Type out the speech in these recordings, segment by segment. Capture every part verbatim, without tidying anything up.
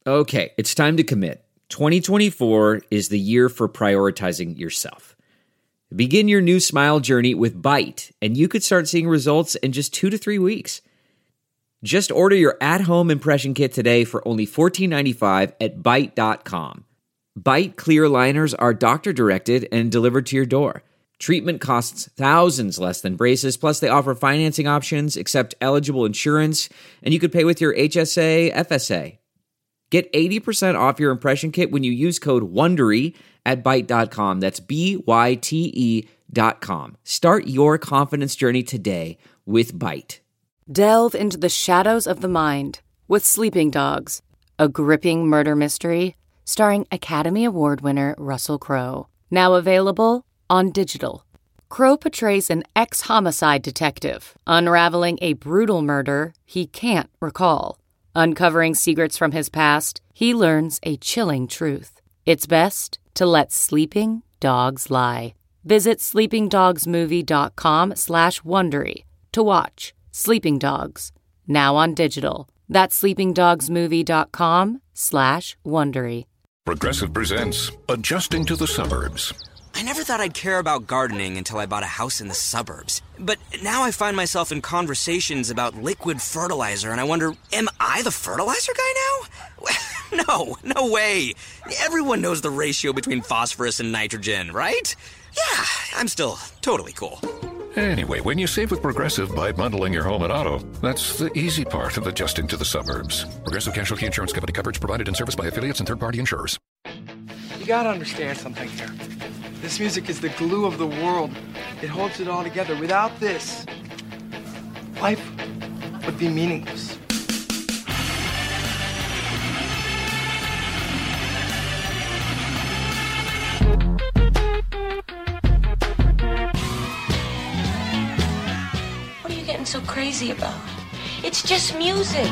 Okay, it's time to commit. twenty twenty-four is the year for prioritizing yourself. Begin your new smile journey with Byte, and you could start seeing results in just two to three weeks. Just order your at-home impression kit today for only fourteen ninety-five at byte dot com. Byte clear aligners are doctor-directed and delivered to your door. Treatment costs thousands less than braces, plus they offer financing options, accept eligible insurance, and you could pay with your H S A, F S A. Get eighty percent off your impression kit when you use code WONDERY at byte dot com. That's B Y T E dot com. Start your confidence journey today with Byte. Delve into the shadows of the mind with Sleeping Dogs, a gripping murder mystery starring Academy Award winner Russell Crowe. Now available on digital. Crowe portrays an ex-homicide detective unraveling a brutal murder he can't recall. Uncovering secrets from his past, he learns a chilling truth. It's best to let sleeping dogs lie. Visit sleepingdogsmovie.com slash Wondery to watch Sleeping Dogs, now on digital. That's sleepingdogsmovie.com slash Wondery. Progressive presents Adjusting to the Suburbs. I never thought I'd care about gardening until I bought a house in the suburbs. But now I find myself in conversations about liquid fertilizer, and I wonder, am I the fertilizer guy now? No, no way. Everyone knows the ratio between phosphorus and nitrogen, right? Yeah, I'm still totally cool. Anyway, when you save with Progressive by bundling your home and auto, that's the easy part of adjusting to the suburbs. Progressive Casualty Insurance Company coverage provided and serviced by affiliates and third-party insurers. You gotta understand something here. This music is the glue of the world. It holds it all together. Without this, life would be meaningless. What are you getting so crazy about? It's just music.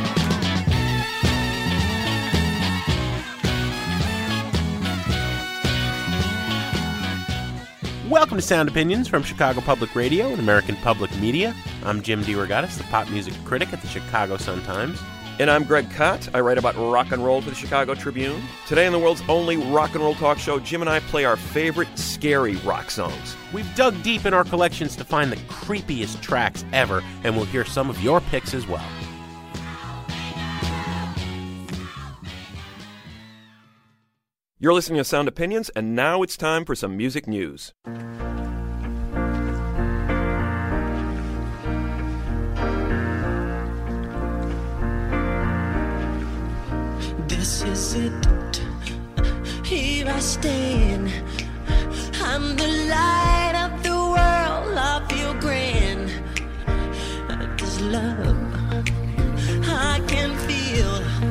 Welcome to Sound Opinions from Chicago Public Radio and American Public Media. I'm Jim DeRogatis, the pop music critic at the Chicago Sun-Times. And I'm Greg Kot. I write about rock and roll for the Chicago Tribune. Today on the world's only rock and roll talk show, Jim and I play our favorite scary rock songs. We've dug deep in our collections to find the creepiest tracks ever, and we'll hear some of your picks as well. You're listening to Sound Opinions, and now it's time for some music news. This is it. Here I stand. I'm the light of the world. I feel grand. This love I can feel,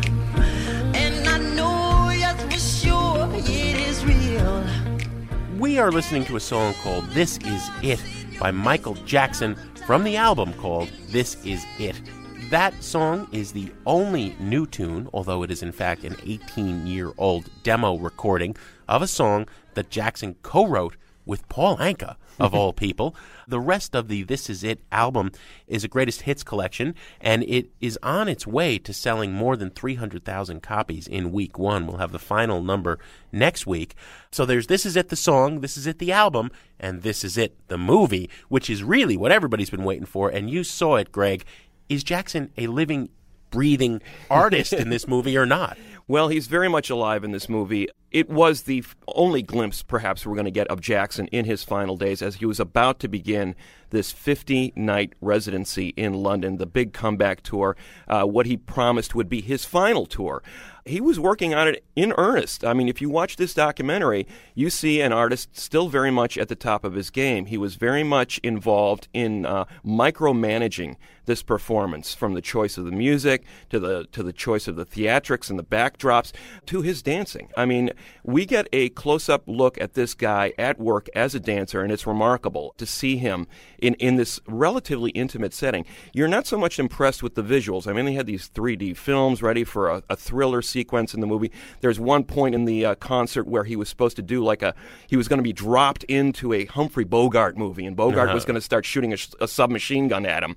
and I know yes for sure it is real. We are listening to a song called This Is It by Michael Jackson from the album called This Is It. That song is the only new tune, although it is in fact an eighteen-year-old demo recording of a song that Jackson co-wrote with Paul Anka, of all people. The rest of the This Is It album is a greatest hits collection, and it is on its way to selling more than three hundred thousand copies in week one. We'll have the final number next week. So there's This Is It, the song, This Is It, the album, and This Is It, the movie, which is really what everybody's been waiting for, and you saw it, Greg. Is Jackson a living, breathing artist in this movie or not? Well, he's very much alive in this movie. It was the f- only glimpse, perhaps, we're going to get of Jackson in his final days as he was about to begin this fifty-night residency in London, the big comeback tour, uh, what he promised would be his final tour. He was working on it in earnest. I mean, if you watch this documentary, you see an artist still very much at the top of his game. He was very much involved in uh, micromanaging this performance, from the choice of the music to the to the choice of the theatrics and the backdrops to his dancing. I mean, we get a close-up look at this guy at work as a dancer, and it's remarkable to see him in, in this relatively intimate setting. You're not so much impressed with the visuals. I mean, they had these three D films ready for a, a thriller sequence in the movie. There's one point in the uh, concert where he was supposed to do like a, he was going to be dropped into a Humphrey Bogart movie, and Bogart uh-huh. was going to start shooting a, a submachine gun at him.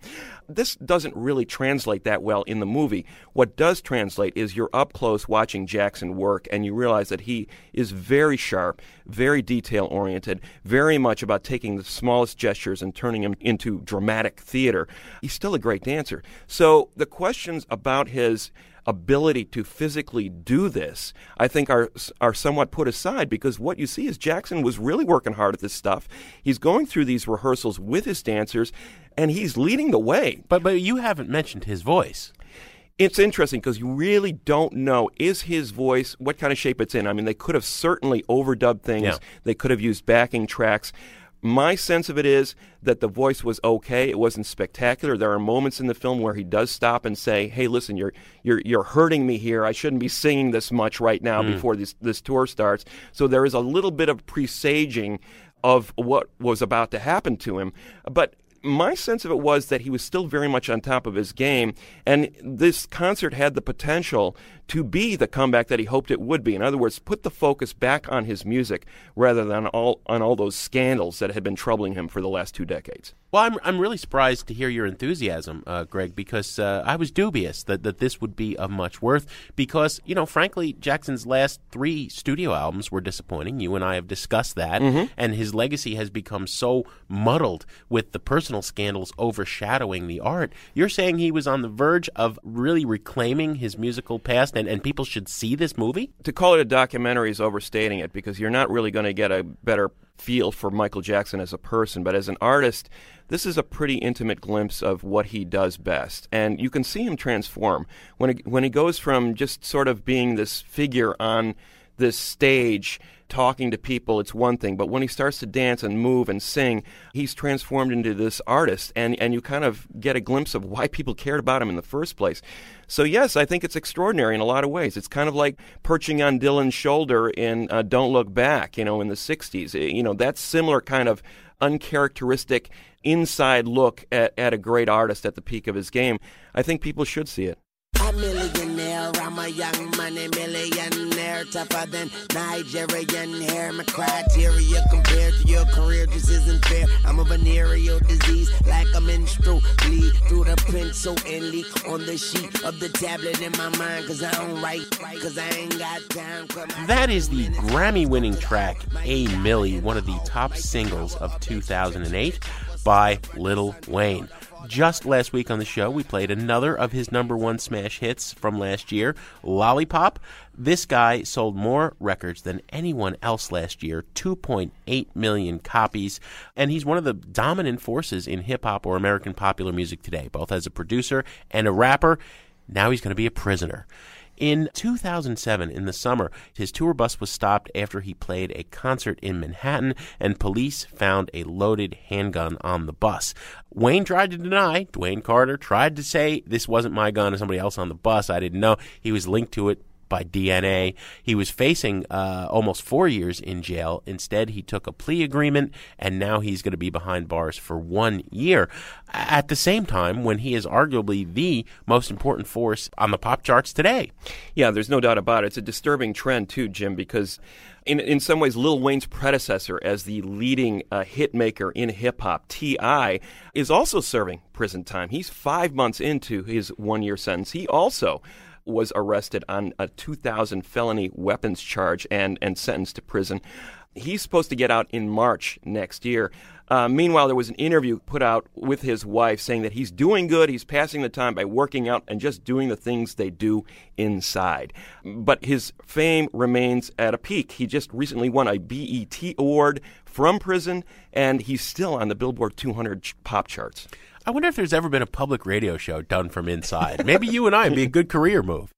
this doesn't really translate that well in the movie. What does translate is you're up close watching Jackson work, and you realize that he is very sharp, very detail-oriented, very much about taking the smallest gestures and turning them into dramatic theater. He's still a great dancer. So the questions about his ability to physically do this, I think, are are somewhat put aside, because what you see is Jackson was really working hard at this stuff. He's going through these rehearsals with his dancers, and he's leading the way. But but you haven't mentioned his voice. It's interesting because you really don't know, is his voice, what kind of shape it's in. I mean, they could have certainly overdubbed things. Yeah. They could have used backing tracks. My sense of it is that the voice was okay. It wasn't spectacular. There are moments in the film where he does stop and say, "Hey, listen, you're you're you're hurting me here. I shouldn't be singing this much right now mm. before this this tour starts." So there is a little bit of presaging of what was about to happen to him. But my sense of it was that he was still very much on top of his game, and this concert had the potential to be the comeback that he hoped it would be. In other words, put the focus back on his music rather than all on all those scandals that had been troubling him for the last two decades. Well, I'm I'm really surprised to hear your enthusiasm, uh, Greg, because uh, I was dubious that, that this would be of much worth because, you know, frankly, Jackson's last three studio albums were disappointing. You and I have discussed that, mm-hmm. and his legacy has become so muddled with the personal scandals overshadowing the art. You're saying he was on the verge of really reclaiming his musical past, and, and people should see this movie? To call it a documentary is overstating it, because you're not really going to get a better feel for Michael Jackson as a person, but as an artist, this is a pretty intimate glimpse of what he does best. And you can see him transform. When it, when he goes from just sort of being this figure on this stage talking to people, it's one thing, but when he starts to dance and move and sing, he's transformed into this artist, and, and you kind of get a glimpse of why people cared about him in the first place. So yes, I think it's extraordinary in a lot of ways. It's kind of like perching on Dylan's shoulder in uh, Don't Look Back, you know, in the sixties. You know, that similar kind of uncharacteristic inside look at, at a great artist at the peak of his game. I think people should see it. A millionaire, I'm a young money millionaire, tougher than Nigerian hair. My criteria compared to your career just isn't fair. I'm a venereal disease, like a menstrual bleed through the pencil and leak on the sheet of the tablet in my mind. Cause I don't write, cause I ain't got time. That is the Grammy-winning track, A Milli, one of the top singles of two thousand eight by Lil Wayne. Just last week on the show, we played another of his number one smash hits from last year, Lollipop. This guy sold more records than anyone else last year, two point eight million copies, and he's one of the dominant forces in hip-hop or American popular music today, both as a producer and a rapper. Now he's going to be a prisoner. In two thousand seven, in the summer, his tour bus was stopped after he played a concert in Manhattan, and police found a loaded handgun on the bus. Wayne tried to deny. Dwayne Carter tried to say, this wasn't my gun, or somebody else on the bus. I didn't know. He was linked to it by D N A. He was facing uh, almost four years in jail. Instead, he took a plea agreement, and now he's going to be behind bars for one year. At the same time, when he is arguably the most important force on the pop charts today. Yeah, there's no doubt about it. It's a disturbing trend, too, Jim, because in in some ways, Lil Wayne's predecessor as the leading uh, hit maker in hip-hop, T I, is also serving prison time. He's five months into his one-year sentence. He also was arrested on a two thousand felony weapons charge and, and sentenced to prison. He's supposed to get out in March next year. Uh, meanwhile, there was an interview put out with his wife saying that he's doing good, he's passing the time by working out and just doing the things they do inside. But his fame remains at a peak. He just recently won a B E T award from prison, and he's still on the Billboard two hundred pop charts. I wonder if there's ever been a public radio show done from inside. Maybe you and I would be a good career move.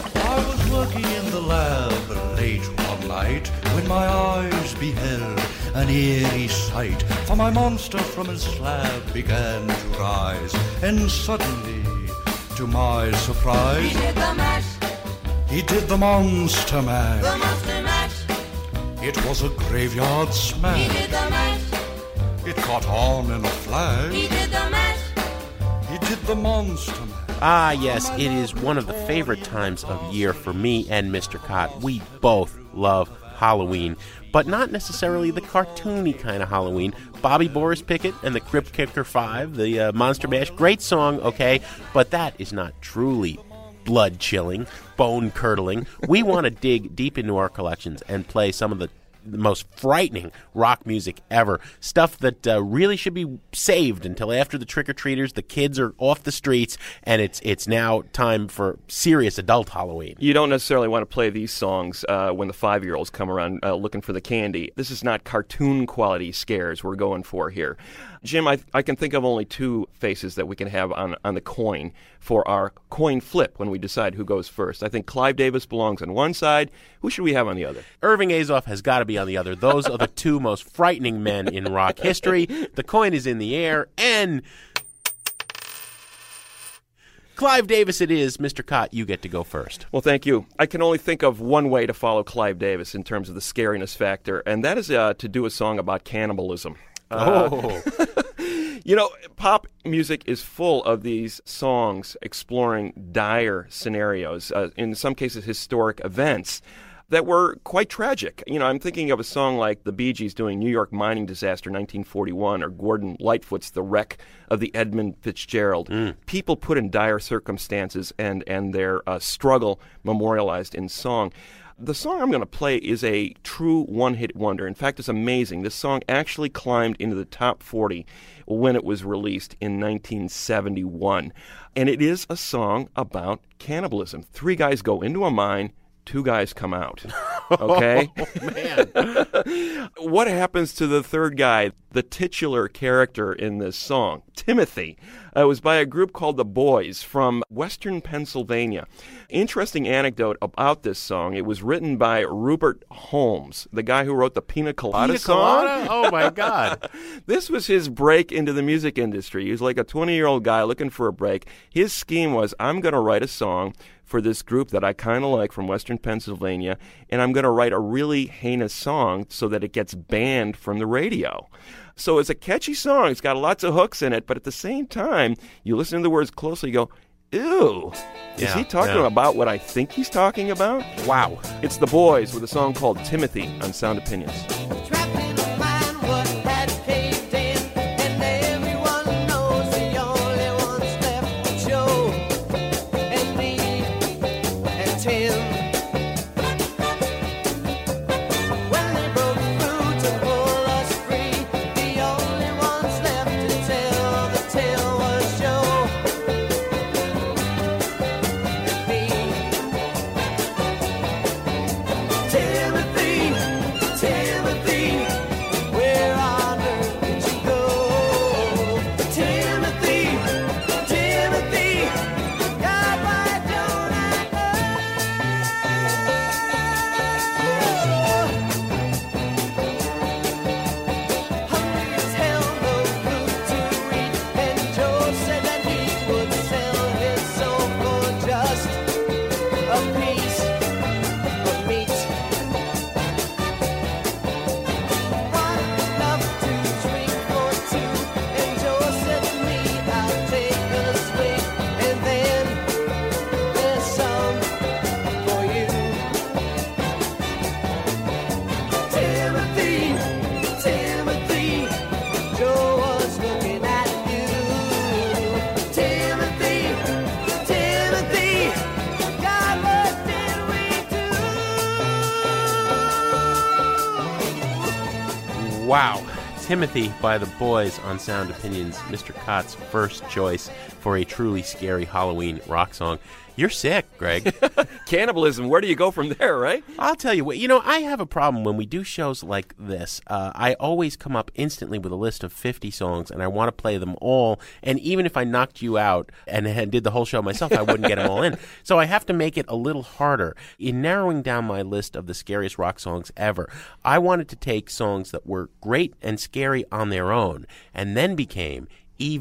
I was working in the lab late one night when my eyes beheld an eerie sight. For my monster from his slab began to rise, and suddenly, to my surprise, He did the mash. He did the monster mash. The monster mash. It was a graveyard smash. He did the mash. It caught on in a flash. He did the mash. He did the monster mash. Ah, yes, it is one of the favorite times of year for me and Mister Cott. We both love Halloween, but not necessarily the cartoony kind of Halloween. Bobby Boris Pickett and the Crypt Kicker Five, the uh, Monster Mash, great song, okay, but that is not truly blood-chilling, bone-curdling. We want to dig deep into our collections and play some of the the most frightening rock music ever. Stuff that uh, really should be saved until after the trick-or-treaters, the kids are off the streets, and it's it's now time for serious adult Halloween. You don't necessarily want to play these songs uh, when the five-year-olds come around uh, looking for the candy. This is not cartoon-quality scares we're going for here. Jim, I, I can think of only two faces that we can have on, on the coin for our coin flip when we decide who goes first. I think Clive Davis belongs on one side. Who should we have on the other? Irving Azoff has got to be on the other. Those are the two most frightening men in rock history. The coin is in the air, and Clive Davis it is. Mister Cott, you get to go first. Well, thank you. I can only think of one way to follow Clive Davis in terms of the scariness factor, and that is uh, to do a song about cannibalism. Uh, Oh. You know, pop music is full of these songs exploring dire scenarios, uh, in some cases historic events that were quite tragic. You know, I'm thinking of a song like the Bee Gees doing New York mining disaster nineteen forty-one, or Gordon Lightfoot's The Wreck of the Edmund Fitzgerald. Mm. People put in dire circumstances and, and their uh, struggle memorialized in song. The song I'm going to play is a true one-hit wonder. In fact, it's amazing. This song actually climbed into the top forty when it was released in nineteen seventy-one. And it is a song about cannibalism. Three guys go into a mine, two guys come out. Okay? Oh, man. What happens to the third guy, the titular character in this song? Timothy. Uh, it was by a group called The Boys from Western Pennsylvania. Interesting anecdote about this song. It was written by Rupert Holmes, the guy who wrote the Pina Colada Pina song. Colada? Oh, my God. This was his break into the music industry. He was like a twenty-year-old guy looking for a break. His scheme was, I'm going to write a song for this group that I kind of like from Western Pennsylvania, and I'm going to write a really heinous song so that it gets banned from the radio. So it's a catchy song. It's got lots of hooks in it, but at the same time, you listen to the words closely, you go, ew, is Yeah, he talking yeah. about what I think he's talking about? Wow. It's The Boys with a song called Timothy on Sound Opinions. Wow. Timothy by The Boys on Sound Opinions, Mister Cott's first choice for a truly scary Halloween rock song. You're sick, Greg. Cannibalism, where do you go from there, right? I'll tell you what, you know, I have a problem when we do shows like this. Uh, I always come up instantly with a list of fifty songs, and I want to play them all. And even if I knocked you out and, and did the whole show myself, I wouldn't get them all in. So I have to make it a little harder. In narrowing down my list of the scariest rock songs ever, I wanted to take songs that were great and scary on their own, and then became even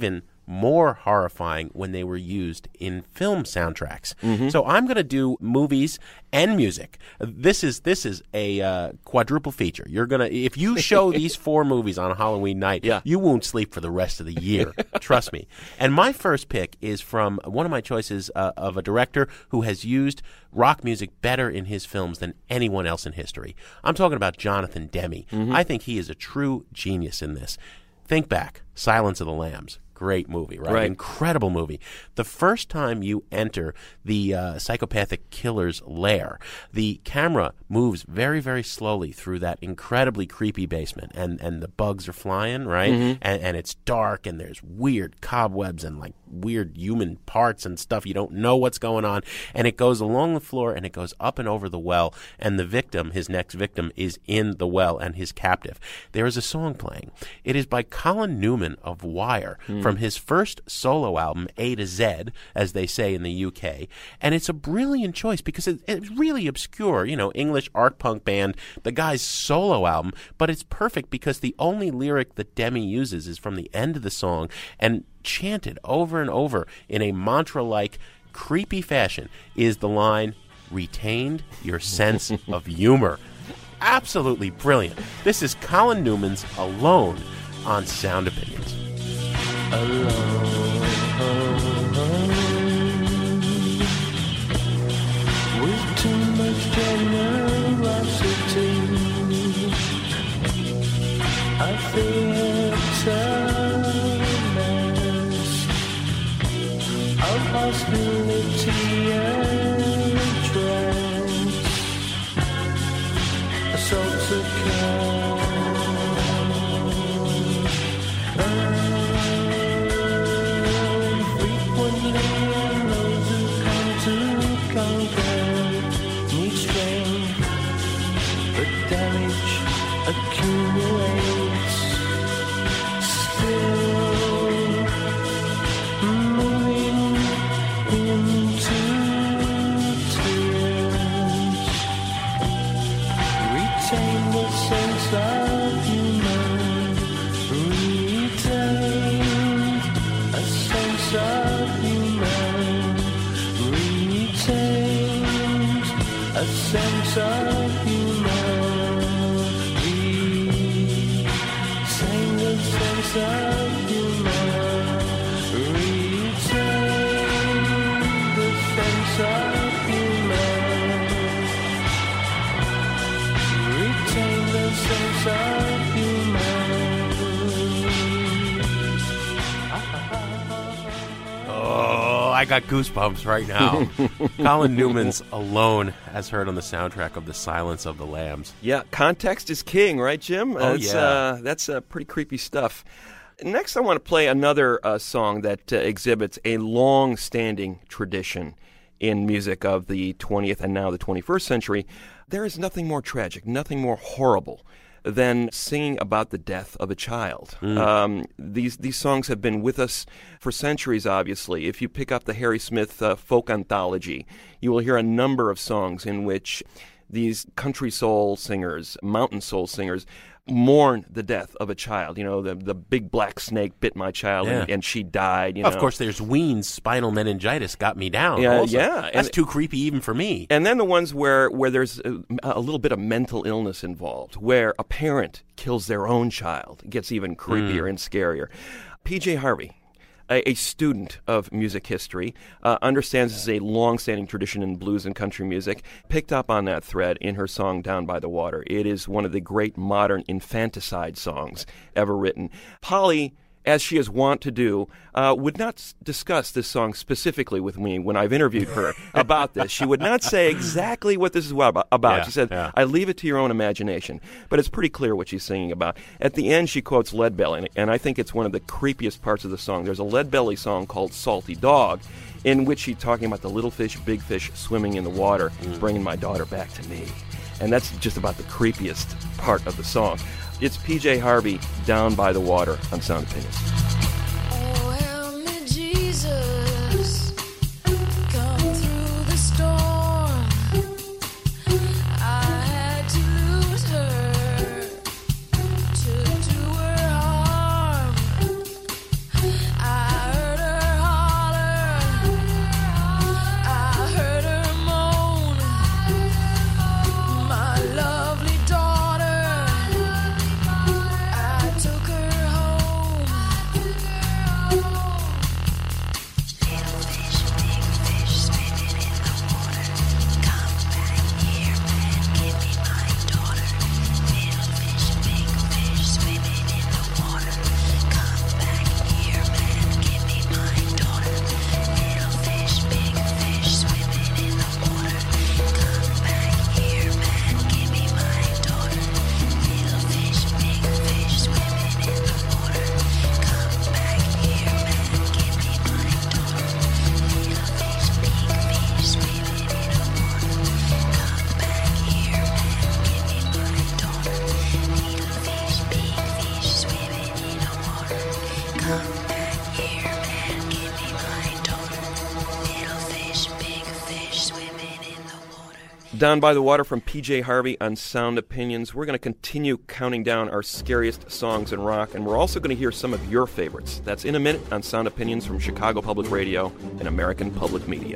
more horrifying when they were used in film soundtracks. Mm-hmm. So I'm going to do movies and music. This is this is a uh, quadruple feature. You're gonna if you show these four movies on Halloween night, yeah. you won't sleep for the rest of the year. Trust me. And my first pick is from one of my choices uh, of a director who has used rock music better in his films than anyone else in history. I'm talking about Jonathan Demme. Mm-hmm. I think he is a true genius in this. Think back, Silence of the Lambs. Great movie, right? Right. Incredible movie. The first time you enter the uh, psychopathic killer's lair, the camera moves very, very slowly through that incredibly creepy basement, and, and the bugs are flying, right? Mm-hmm. And, and it's dark, and there's weird cobwebs and like weird human parts and stuff. You don't know what's going on. And it goes along the floor, and it goes up and over the well, and the victim, his next victim, is in the well and his captive. There is a song playing. It is by Colin Newman of Wire, mm. from his first solo album, A to Z, as they say in the U K. And it's a brilliant choice because it, it's really obscure, you know, English art punk band, the guy's solo album, but it's perfect because the only lyric that Demme uses is from the end of the song and chanted over and over in a mantra-like, creepy fashion is the line, "Retained your sense of humor." Absolutely brilliant. This is Colin Newman's Alone on Sound Opinions. Alone with too much generosity, I feel sadness of hostility and dread, assaults of care. Accumulates, still moving into tears. Retain the sense of humor. Retain a sense of humor. Retain a sense of humor. Sense of humor, retain the sense of humor, retain the sense of humor. Oh, I got goosebumps right now. Colin Newman's Alone, as heard on the soundtrack of The Silence of the Lambs. Yeah, context is king, right, Jim? Oh, that's, yeah. Uh, that's uh, pretty creepy stuff. Next, I want to play another uh, song that uh, exhibits a long-standing tradition in music of the twentieth and now the twenty-first century. There is nothing more tragic, nothing more horrible than singing about the death of a child. Mm. Um, these these songs have been with us for centuries, obviously. If you pick up the Harry Smith uh, folk anthology, you will hear a number of songs in which these country soul singers, mountain soul singers, mourn the death of a child. You know, the the big black snake bit my child, Yeah. and, and she died. You Of know. course, there's Ween's Spinal Meningitis Got Me Down. Yeah, also. yeah. That's And- too creepy even for me. And then the ones where, where there's a, a little bit of mental illness involved, where a parent kills their own child. It gets even creepier Mm. and scarier. P J Harvey, a, a student of music history, uh, understands this is a long-standing tradition in blues and country music, picked up on that thread in her song Down by the Water. It is one of the great modern infanticide songs ever written. Polly, as she is wont to do, uh, would not s- discuss this song specifically with me when I've interviewed her about this. She would not say exactly what this is about. about. Yeah, She said, yeah. I leave it to your own imagination. But it's pretty clear what she's singing about. At the end, she quotes Leadbelly, and, and I think it's one of the creepiest parts of the song. There's a Leadbelly song called Salty Dog, in which she's talking about the little fish, big fish swimming in the water, bringing my daughter back to me. And that's just about the creepiest part of the song. It's P J Harvey, Down by the Water on Sound Opinions. Oh, help me, Jesus, come through the storm. I had to lose her to do her harm. I Down by the Water from P J Harvey on Sound Opinions. We're going to continue counting down our scariest songs in rock, and we're also going to hear some of your favorites. That's in a minute on Sound Opinions from Chicago Public Radio and American Public Media.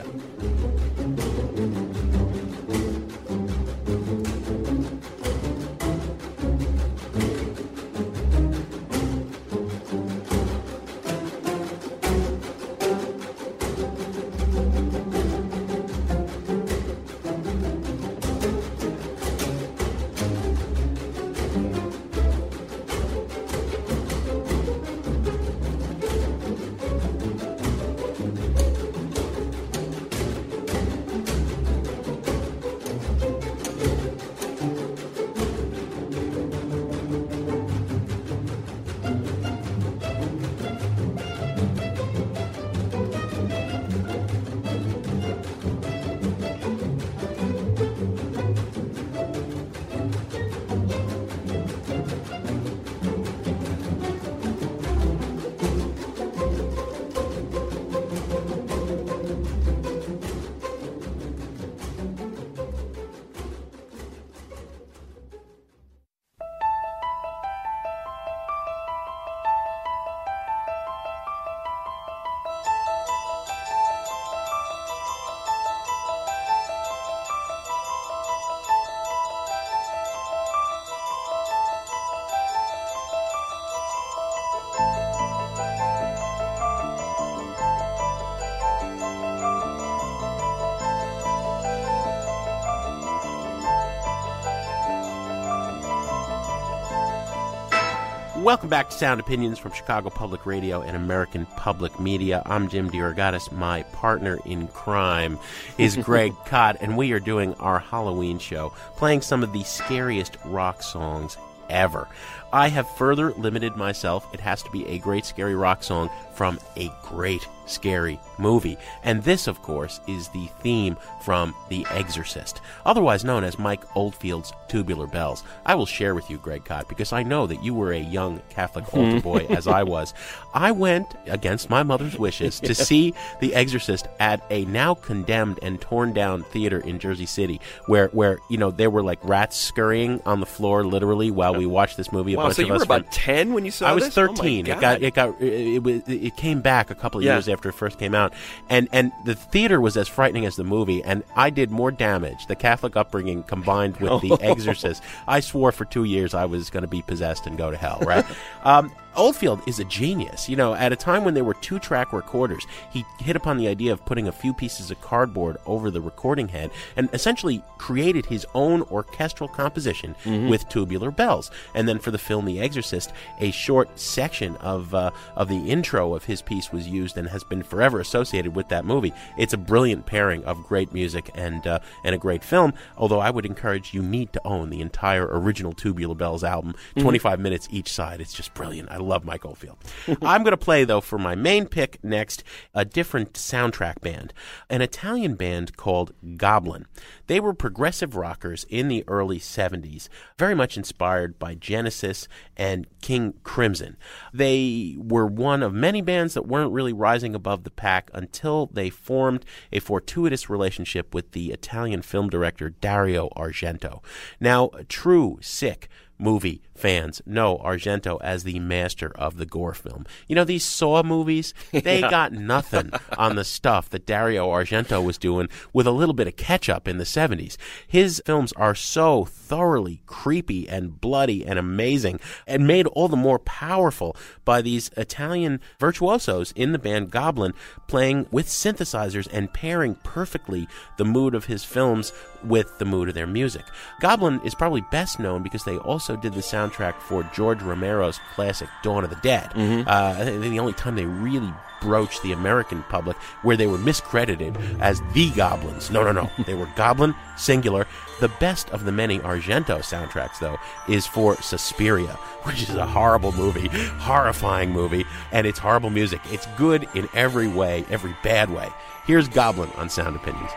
Welcome back to Sound Opinions from Chicago Public Radio and American Public Media. I'm Jim DeRogatis. My partner in crime is Greg Kot, and we are doing our Halloween show, playing some of the scariest rock songs ever. I have further limited myself. It has to be a great scary rock song from a great scary movie. And this, of course, is the theme from The Exorcist, otherwise known as Mike Oldfield's Tubular Bells. I will share with you, Greg Kot, because I know that you were a young Catholic altar boy, as I was. I went, against my mother's wishes, to see The Exorcist at a now condemned and torn down theater in Jersey City, where, where you know, there were like rats scurrying on the floor, literally, while we watched this movie. A wow, bunch so of you us were about from, ten when you saw I was this? thirteen. Oh my it God. got it got it, it, it came back a couple of Yeah. years after it first came out, and and the theater was as frightening as the movie, and I did more damage. The Catholic upbringing combined with The Exorcist. I swore for two years I was going to be possessed and go to hell. Right. um, Oldfield is a genius. You know, at a time when there were two-track recorders, he hit upon the idea of putting a few pieces of cardboard over the recording head and essentially created his own orchestral composition Mhm. with Tubular Bells. And then for the film The Exorcist, a short section of uh, of the intro of his piece was used and has been forever associated with that movie. It's a brilliant pairing of great music and uh, and a great film, although I would encourage you need to own the entire original Tubular Bells album, Mhm. twenty-five minutes each side. It's just brilliant. I love Mike Oldfield. I'm going to play, though, for my main pick next, a different soundtrack band, an Italian band called Goblin. They were progressive rockers in the early seventies, very much inspired by Genesis and King Crimson. They were one of many bands that weren't really rising above the pack until they formed a fortuitous relationship with the Italian film director Dario Argento. Now, true sick movie fans know Argento as the master of the gore film. You know, these Saw movies, they Yeah. got nothing on the stuff that Dario Argento was doing with a little bit of ketchup in the seventies. His films are so thoroughly creepy and bloody and amazing, and made all the more powerful by these Italian virtuosos in the band Goblin, playing with synthesizers and pairing perfectly the mood of his films with the mood of their music. Goblin is probably best known because they also did the soundtrack for George Romero's classic Dawn of the Dead. Mhm. Uh, I think the only time they really broached the American public where they were miscredited as the Goblins. No, no, no. They were Goblin, singular. The best of the many Argento soundtracks, though, is for Suspiria, which is a horrible movie, horrifying movie, and it's horrible music. It's good in every way, every bad way. Here's Goblin on Sound Opinions.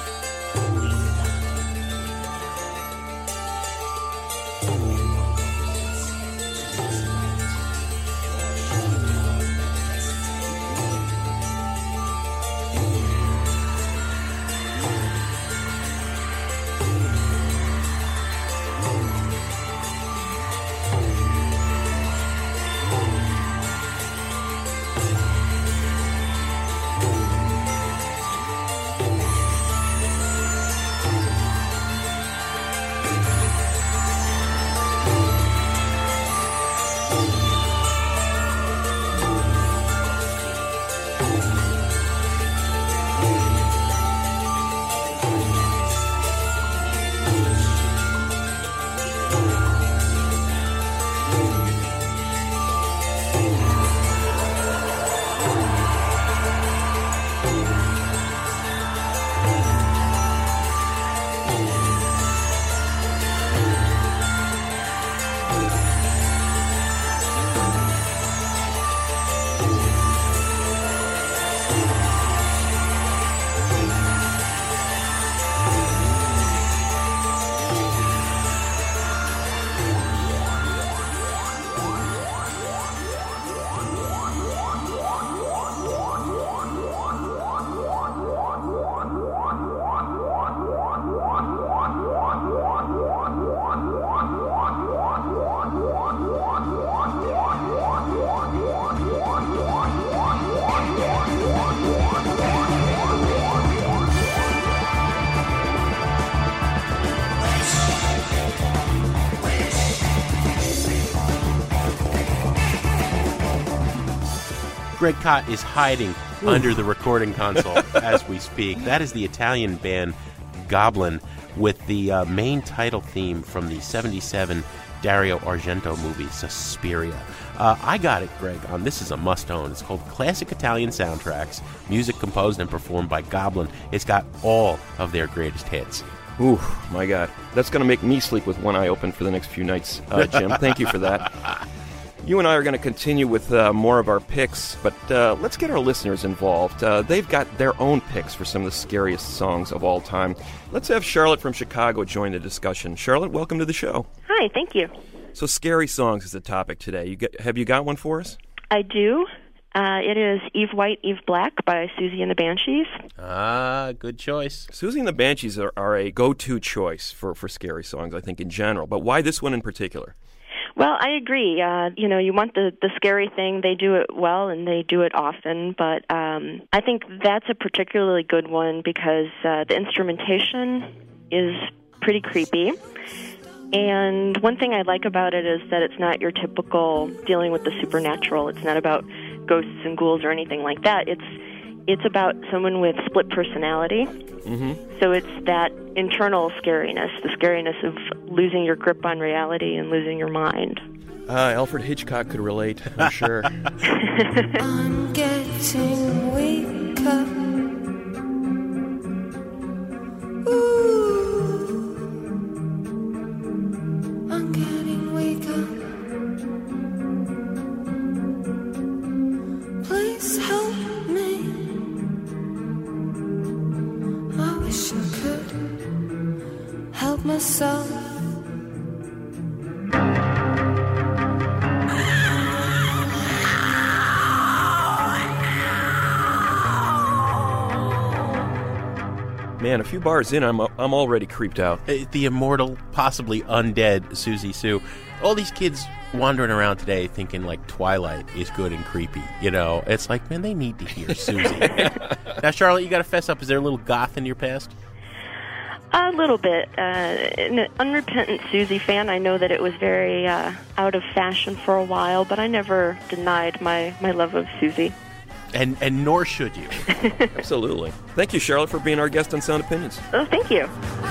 Thank Greg Kot is hiding Ooh. under the recording console as we speak. That is the Italian band Goblin with the uh, main title theme from the seventy-seven Dario Argento movie, Suspiria. Uh, I got it, Greg, on This Is a Must-Own. It's called Classic Italian Soundtracks, music composed and performed by Goblin. It's got all of their greatest hits. Ooh, my God. That's going to make me sleep with one eye open for the next few nights, uh, Jim. Thank you for that. You and I are going to continue with uh, more of our picks, but uh, let's get our listeners involved. Uh, they've got their own picks for some of the scariest songs of all time. Let's have Charlotte from Chicago join the discussion. Charlotte, welcome to the show. Hi, thank you. So scary songs is the topic today. You get, have you got one for us? I do. Uh, it is Eve White, Eve Black by Susie and the Banshees. Ah, good choice. Susie and the Banshees are, are a go-to choice for, for scary songs, I think, in general. But why this one in particular? Well, I agree. Uh, you know, you want the, the scary thing. They do it well, and they do it often. But um, I think that's a particularly good one because uh, the instrumentation is pretty creepy. And one thing I like about it is that it's not your typical dealing with the supernatural. It's not about ghosts and ghouls or anything like that. It's it's about someone with split personality. Mm-hmm. So it's that internal scariness, the scariness of losing your grip on reality and losing your mind. Uh, Alfred Hitchcock could relate, I'm sure. I'm getting weaker. Ooh, I'm getting weaker. Please help me. I wish I could help myself. Man, a few bars in, I'm I'm already creeped out. The immortal, possibly undead Susie Sue. All these kids wandering around today thinking like Twilight is good and creepy. You know, it's like, man, they need to hear Susie. Now, Charlotte, you got to fess up. Is there a little goth in your past? A little bit. Uh, an unrepentant Susie fan. I know that it was very uh, out of fashion for a while, but I never denied my, my love of Susie. And and nor should you. Absolutely. Thank you, Charlotte, for being our guest on Sound Opinions. Oh, thank you.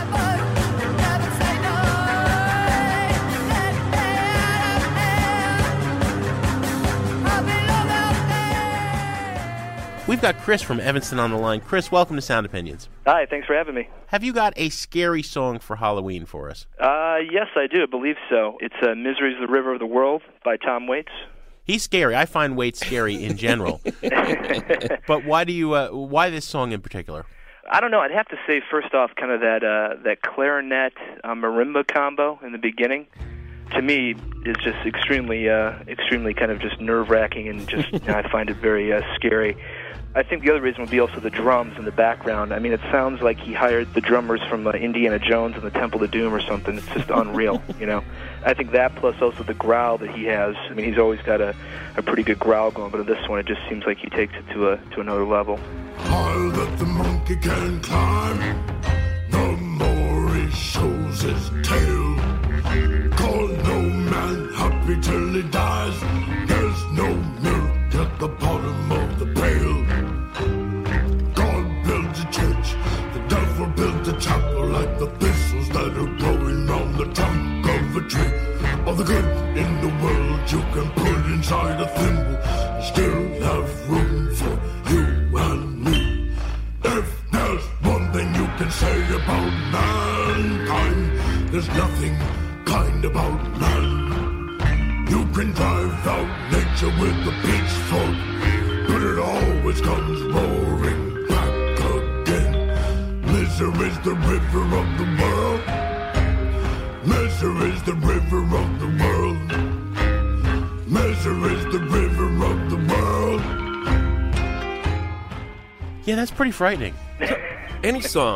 We've got Chris from Evanston on the line. Chris, welcome to Sound Opinions. Hi, thanks for having me. Have you got a scary song for Halloween for us? Uh, yes, I do. I believe so. It's uh, Misery's the River of the World by Tom Waits. He's scary. I find Waits scary in general. But why do you? Uh, why this song in particular? I don't know. I'd have to say first off, kind of that uh, that clarinet uh, marimba combo in the beginning. To me, is just extremely, uh, extremely kind of just nerve wracking, and just you know, I find it very uh, scary. I think the other reason would be also the drums in the background. I mean, it sounds like he hired the drummers from uh, Indiana Jones and the Temple of Doom or something. It's just unreal, you know. I think that plus also the growl that he has. I mean, he's always got a, a pretty good growl going, but in this one, it just seems like he takes it to a to another level. All that the monkey can climb, no more he shows his tail. Call no man happy till he dies. There's no milk at the bottom of the pail. God builds a church, the devil builds a chapel, like the thistles that are growing round the trunk of a tree. All the good in the world you can put inside a thimble, and still have room for you and me. If there's one thing you can say about mankind, there's nothing kind about man. You can drive out nature with a pitchfork, but it always comes roaring back again. Misery's the river of the world. Misery's the river of the world. Misery's the river of the world. Yeah, that's pretty frightening. Any song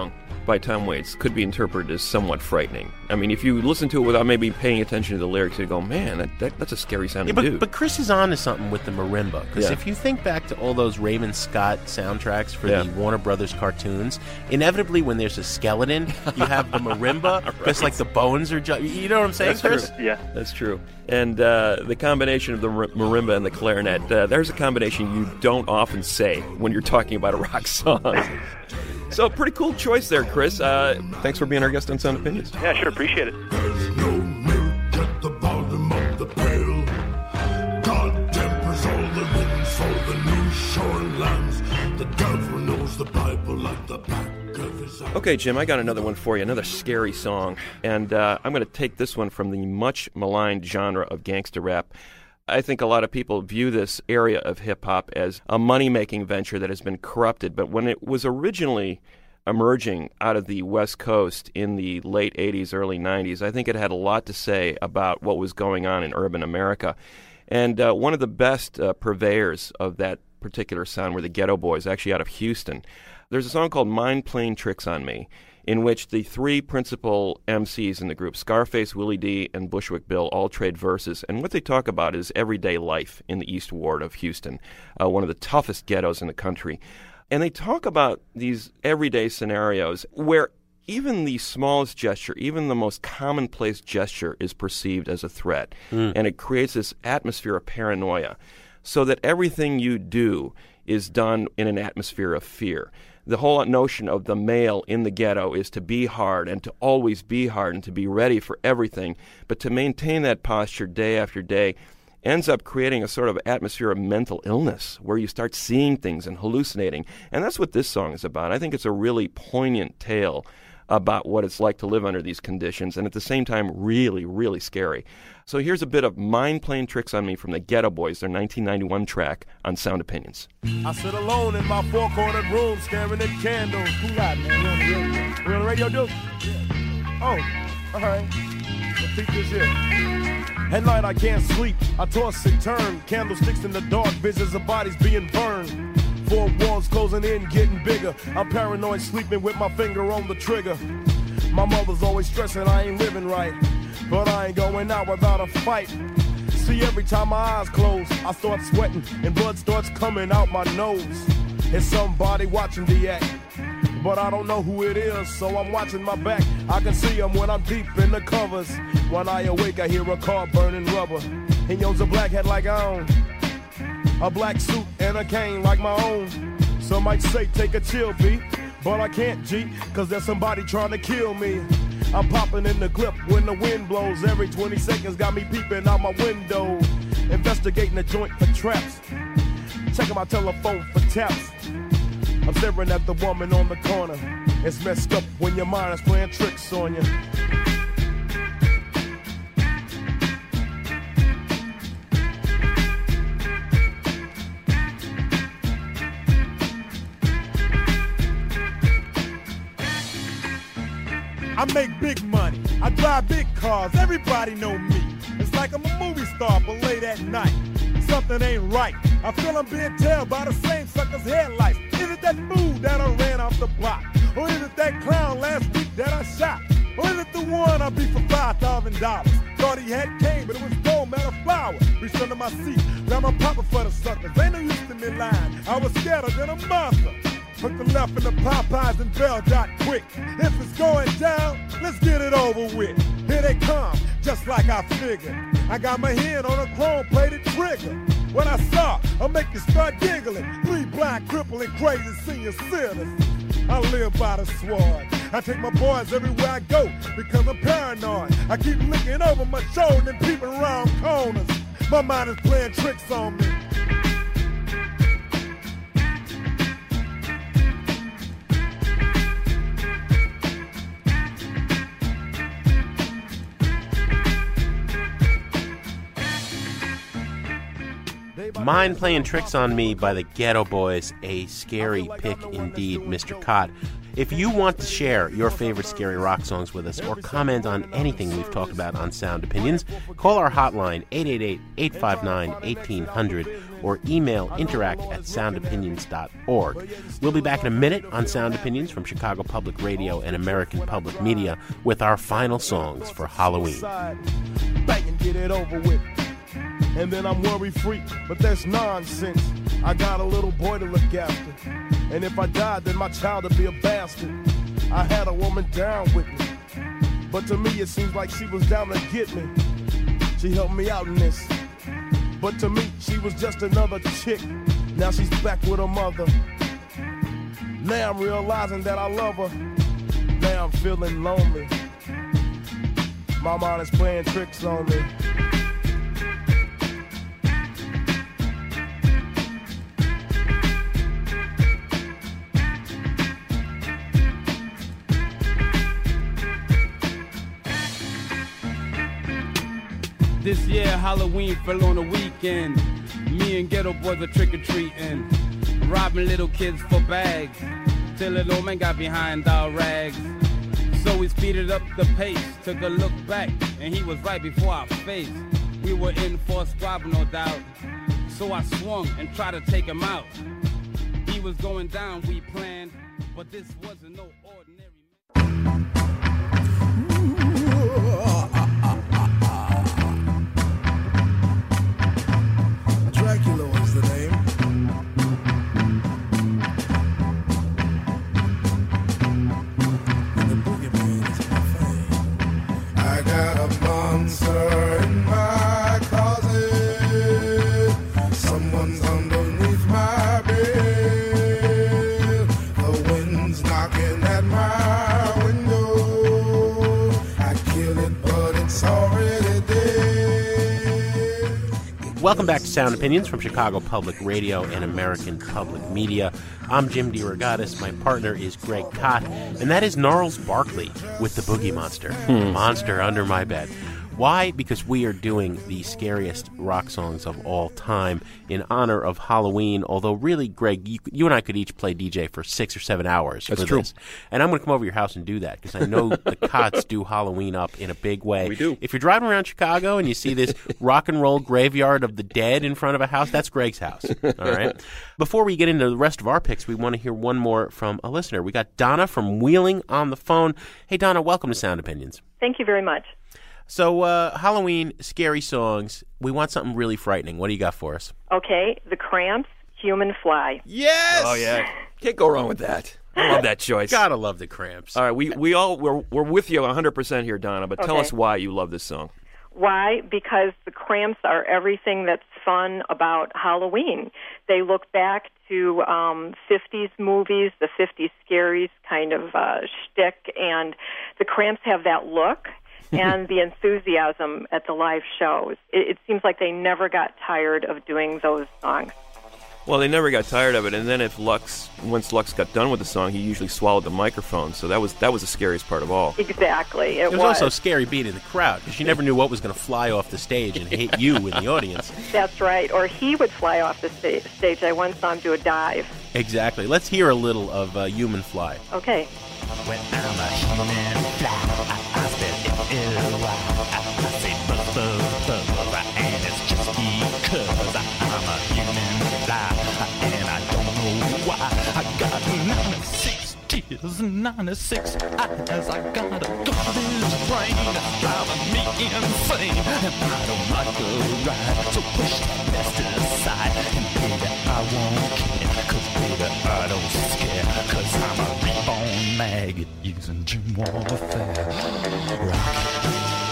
by Tom Waits could be interpreted as somewhat frightening. I mean, if you listen to it without maybe paying attention to the lyrics, you go, man, that, that, that's a scary sounding yeah, but, dude. But Chris is on to something with the marimba. Because Yeah. if you think back to all those Raymond Scott soundtracks for Yeah. the Warner Brothers cartoons, inevitably when there's a skeleton, you have the marimba, because like the bones are... Ju- you know what I'm saying, That's Chris? true. Yeah, that's true. And uh, the combination of the mar- marimba and the clarinet, uh, there's a combination you don't often say when you're talking about a rock song. So, pretty cool choice there, Chris. Uh, thanks for being our guest on Sound Opinions. Yeah, sure, appreciate it. There's no milk at the bottom of the pail. God tempers all the winds for the new shorelands. The devil knows the Bible like the back of his hand. Okay, Jim, I got another one for you, another scary song. And uh, I'm going to take this one from the much maligned genre of gangster rap. I think a lot of people view this area of hip-hop as a money-making venture that has been corrupted. But when it was originally emerging out of the West Coast in the late eighties, early nineties, I think it had a lot to say about what was going on in urban America. And uh, one of the best uh, purveyors of that particular sound were the Ghetto Boys, actually out of Houston. There's a song called Mind Playing Tricks on Me, in which the three principal M Cs in the group, Scarface, Willie D, and Bushwick Bill, all trade verses. And what they talk about is everyday life in the East Ward of Houston, uh, one of the toughest ghettos in the country. And they talk about these everyday scenarios where even the smallest gesture, even the most commonplace gesture is perceived as a threat. Mm. And it creates this atmosphere of paranoia so that everything you do is done in an atmosphere of fear. The whole notion of the male in the ghetto is to be hard and to always be hard and to be ready for everything. But to maintain that posture day after day ends up creating a sort of atmosphere of mental illness where you start seeing things and hallucinating. And that's what this song is about. I think it's a really poignant tale about what it's like to live under these conditions, and at the same time, really, really scary. So here's a bit of Mind Playing Tricks on Me from the Ghetto Boys, their nineteen ninety-one track on Sound Opinions. I sit alone in my four-cornered room staring at candles. Who got man? We on the radio, dude? Yeah. Oh, all right. Let's take this here. At night I can't sleep. I toss and turn. Candlesticks in the dark, visions of bodies being burned. Four walls closing in, getting bigger. I'm paranoid, sleeping with my finger on the trigger. My mother's always stressing I ain't living right, but I ain't going out without a fight. See, every time my eyes close, I start sweating and blood starts coming out my nose. It's somebody watching the act, but I don't know who it is, so I'm watching my back. I can see them when I'm deep in the covers. When I awake, I hear a car burning rubber. He owns a black hat like I own, a black suit and a cane like my own. Some might say take a chill beat, but I can't, G, cause there's somebody trying to kill me. I'm popping in the clip when the wind blows. Every twenty seconds got me peeping out my window. Investigating the joint for traps. Checking my telephone for taps. I'm staring at the woman on the corner. It's messed up when your mind is playing tricks on you. I make big money, I drive big cars, everybody know me. It's like I'm a movie star, but late at night, something ain't right. I feel I'm being tailed by the same sucker's headlights. Is it that fool that I ran off the block? Or is it that clown last week that I shot? Or is it the one I beat for five thousand dollars? Thought he had cane, but it was gold, man, a flower. Reached under my seat, now I'm popping for the suckers. Ain't no use to me lying, I was scared than a monster. Hook the left in the Popeyes and Bell Dot quick. If it's going down, let's get it over with. Here they come, just like I figured. I got my hand on a chrome-plated trigger. When I saw, I'll make you start giggling. Three blind, crippling, crazy senior citizens. I live by the sword. I take my boys everywhere I go because I'm paranoid. I keep looking over my shoulder and peeping around corners. My mind is playing tricks on me. Mind Playing Tricks on Me by the Ghetto Boys, a scary pick indeed, Mister Cott. If you want to share your favorite scary rock songs with us or comment on anything we've talked about on Sound Opinions, call our hotline, eight eight eight, eight five nine, one eight hundred, or email interact at sound opinions dot org. We'll be back in a minute on Sound Opinions from Chicago Public Radio and American Public Media with our final songs for Halloween. Bang and get it over with. And then I'm worry-free, but that's nonsense. I got a little boy to look after. And if I died, then my child would be a bastard. I had a woman down with me. But to me, it seems like she was down to get me. She helped me out in this. But to me, she was just another chick. Now she's back with her mother. Now I'm realizing that I love her. Now I'm feeling lonely. My mind is playing tricks on me. This year, Halloween fell on a weekend. Me and ghetto boys are trick-or-treating, robbing little kids for bags, till little old man got behind our rags. So we speeded up the pace, took a look back, and he was right before our face. We were in for a squabble, no doubt, so I swung and tried to take him out. He was going down, we planned, but this wasn't no ordinary... Dracula was the name. And the boogeyman is my fame. I got a monster in my closet. Someone's underneath my bed. The wind's knocking at my window. I kill it, but it's already dead. Welcome back to Sound Opinions from Chicago Public Radio and American Public Media. I'm Jim DeRogatis. My partner is Greg Kot, and that is Gnarls Barkley with the Boogie Monster. Hmm. Monster Under My Bed. Why? Because we are doing the scariest rock songs of all time in honor of Halloween, although really, Greg, you, you and I could each play D J for six or seven hours That's for true. this. And I'm going to come over to your house and do that, because I know the Kots do Halloween up in a big way. We do. If you're driving around Chicago and you see this rock and roll graveyard of the dead in front of a house, that's Greg's house. All right? Before we get into the rest of our picks, we want to hear one more from a listener. We got Donna from Wheeling on the phone. Hey, Donna, welcome to Sound Opinions. Thank you very much. So, uh, Halloween, scary songs. We want something really frightening. What do you got for us? Okay, The Cramps, Human Fly. Yes! Oh, yeah. Can't go wrong with that. I love that choice. Gotta love the Cramps. All right, we, we all, we're, we're with you one hundred percent here, Donna, but tell Okay. us why you love this song. Why? Because the Cramps are everything that's fun about Halloween. They look back to um, fifties movies, the fifties scaries kind of uh, shtick, and the Cramps have that look and the enthusiasm at the live shows. It, it seems like they never got tired of doing those songs. Well, they never got tired of it, and then if Lux, once Lux got done with the song, he usually swallowed the microphone, so that was that was the scariest part of all. Exactly, it It was, was. also scary being in the crowd, because you never knew what was going to fly off the stage and hit you in the audience. That's right, or he would fly off the sta- stage. I once saw him do a dive. Exactly. Let's hear a little of uh, Human Fly. Okay. When I'm a human fly, I, I spell it L Y. I, I say buzz, buzz, buzz, and it's just because I'm a human fly, and I don't know why. I got ninety-six tears and ninety-six eyes. I got a garbage brain that's driving me insane, and I don't like the ride, so push that mess aside, and baby, I won't care, cause baby, I don't scare, cause I'm a reborn maggot using gym warfare. Rock.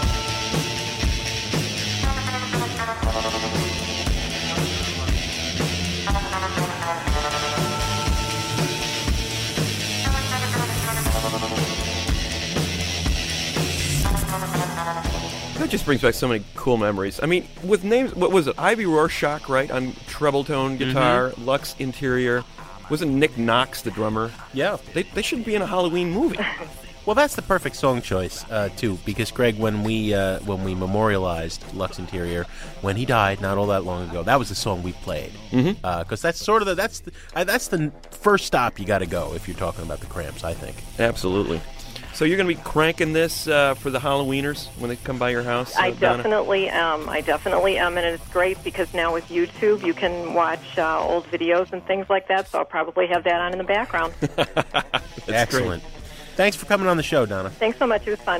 That just brings back so many cool memories. I mean, with names, what was it? Ivy Rorschach, right, on treble tone guitar, Mm-hmm. Lux Interior. Wasn't Nick Knox the drummer? Yeah. They, they should be in a Halloween movie. Well, that's the perfect song choice, uh, too, because, Greg, when we uh, when we memorialized Lux Interior, when he died not all that long ago, that was the song we played. Because Mhm. uh, that's sort of the, that's the, uh, that's the first stop you got to go if you're talking about the Cramps, I think. Absolutely. So you're going to be cranking this uh, for the Halloweeners when they come by your house? Uh, I Donna? definitely am. I definitely am, and it's great because now with YouTube you can watch uh, old videos and things like that, so I'll probably have that on in the background. Excellent. Great. Thanks for coming on the show, Donna. Thanks so much. It was fun.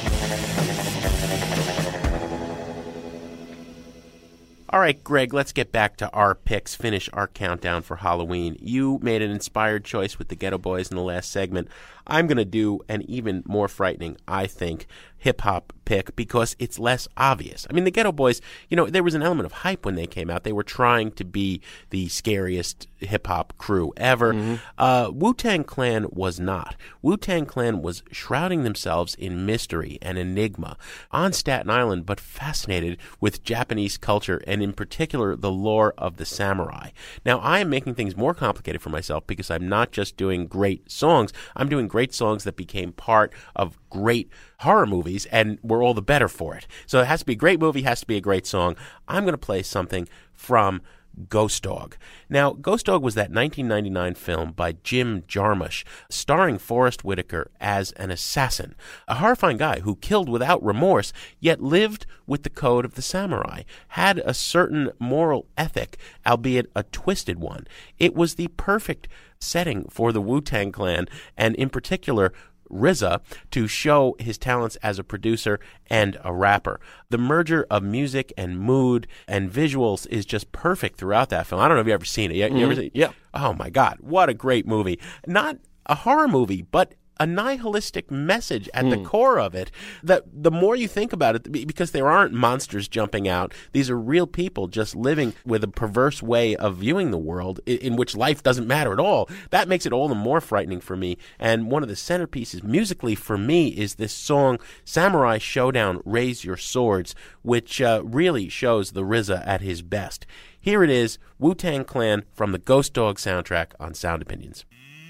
All right, Greg, let's get back to our picks, finish our countdown for Halloween. You made an inspired choice with the Ghetto Boys in the last segment. I'm going to do an even more frightening, I think, hip-hop pick because it's less obvious. I mean, the Ghetto Boys, you know, there was an element of hype when they came out. They were trying to be the scariest hip-hop crew ever. Mm-hmm. Uh, Wu-Tang Clan was not. Wu-Tang Clan was shrouding themselves in mystery and enigma on Staten Island, but fascinated with Japanese culture and in particular the lore of the samurai. Now, I am making things more complicated for myself because I'm not just doing great songs. I'm doing great songs that became part of great horror movies, and we're all the better for it. So it has to be a great movie, has to be a great song. I'm going to play something from Ghost Dog. Now, Ghost Dog was that nineteen ninety-nine film by Jim Jarmusch, starring Forrest Whitaker as an assassin, a horrifying guy who killed without remorse, yet lived with the code of the samurai, had a certain moral ethic, albeit a twisted one. It was the perfect setting for the Wu-Tang Clan, and in particular, R Z A, to show his talents as a producer and a rapper. The merger of music and mood and visuals is just perfect throughout that film. I don't know if you've ever seen it. You, mm-hmm. you ever seen it? Yeah. Oh, my God. What a great movie. Not a horror movie, but a nihilistic message at mm. the core of it. That the more you think about it, because there aren't monsters jumping out, these are real people just living with a perverse way of viewing the world in, in which life doesn't matter at all. That makes it all the more frightening for me. And one of the centerpieces musically for me is this song, Samurai Showdown, Raise Your Swords, which uh, really shows the R Z A at his best. Here it is, Wu-Tang Clan from the Ghost Dog soundtrack on Sound Opinions.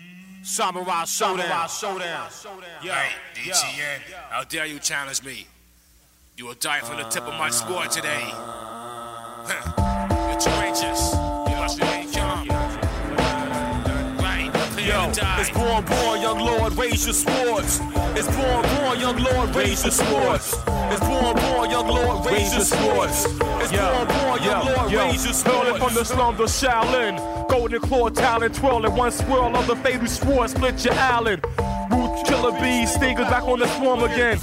Samurai Showdown. Showdown. Yo, hey, D T N, how dare you challenge me? You will die from the tip of my sword today. You're courageous. You must remain calm. Right, Yo, it's born, born, young lord, raise your swords. It's born, born, young lord, raise your swords. It's born, born, young lord, raise your swords. It's born, born, young lord, raise your swords. From the slums of Shaolin. Golden claw talent twirling, one swirl of the fatal sword split your island. Root killer bees, stingers back on the swarm again.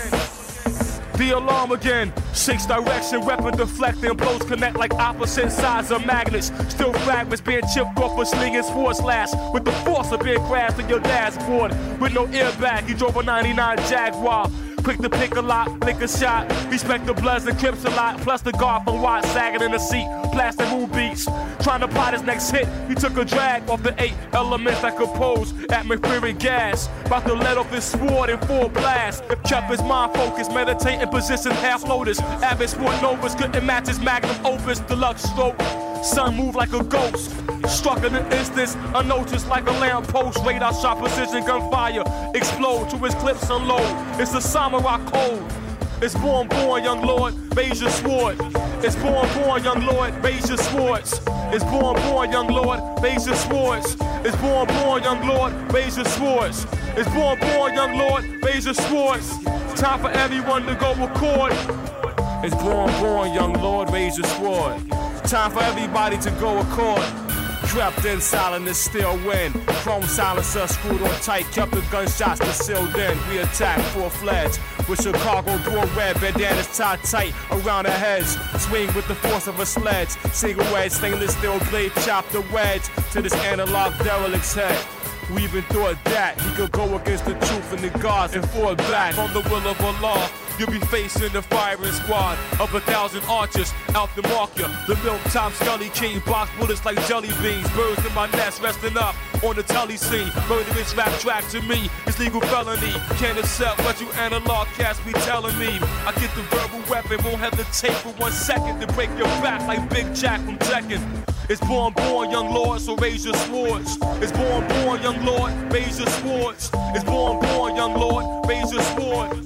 The alarm again, shakes direction, weapon deflecting, blows connect like opposite sides of magnets. Still fragments being chipped off a slinging sword slash with the force of being crashed in your dashboard. With no airbag, he drove a ninety-nine Jaguar. Quick to pick a lot, lick a shot. Respect the Bloods and Crips a lot. Plus the guard from Watt sagging in the seat. Plastic moon beats. Trying to plot his next hit. He took a drag off the eight elements that compose atmospheric gas. About to let off his sword in full blast. Kept his mind focused, meditating position half lotus. Avid sport novas couldn't match his magnum opus. Deluxe stroke. Sun moved like a ghost. Struck in an instance, unnoticed like a lamppost. Radar shot precision gunfire. Explode to his clips unload. It's the samurai code. It's born, born, young lord, raise your sword. It's born, born, young lord, raise your swords. It's born, born, young lord, raise your swords. It's born, born, young lord, raise your swords. It's born, born, young lord, raise your swords. Time for everyone to go record. It's born, born, young lord, raise your sword. Time for everybody to go accord. Crept in silence, still win. Chrome silencer screwed on tight, kept the gunshots concealed in. We attacked full-fledged with Chicago dual red bandanas tied tight around our heads. Swing with the force of a sledge. Single wedge, stainless steel blade, chopped the wedge to this analog derelict's head. We even thought that he could go against the truth and the gods and fall back from the will of Allah. You'll be facing the firing squad of a thousand archers out to mark you. The milk top scully king, box bullets like jelly beans. Birds in my nest resting up on the telly scene. Murderous rap track to me is legal felony. Can't accept what you analog cats be telling me. I get the verbal weapon, won't hesitate for one second to break your back like Big Jack from Tekken. It's born, born, young lord, so raise your swords. It's born, born, young lord, raise your swords. It's born, born, young lord, raise your swords.